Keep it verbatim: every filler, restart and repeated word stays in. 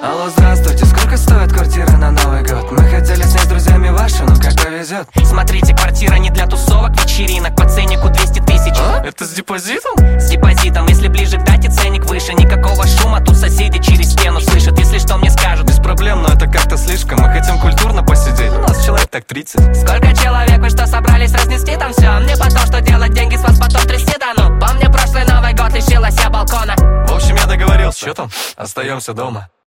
Алло, здравствуйте, сколько стоит квартира на Новый год? Мы хотели снять с друзьями вашу, ну как повезет. Смотрите, квартира не для тусовок, вечеринок. По ценнику двести тысяч. А? Это с депозитом? С депозитом, если ближе к дате, ценник выше. Никакого шума, тут соседи через стену слышат. Если что, мне скажут. Без проблем, но это как-то слишком. Мы хотим культурно посидеть. У нас человек так тридцать. Сколько человек, вы что, собрались разнести там все? Мне потом что делать, деньги с вас потом трясти, да ну. Помню, прошлый Новый год лишилась я балкона. В общем, я договорился. Что там? Остаемся дома.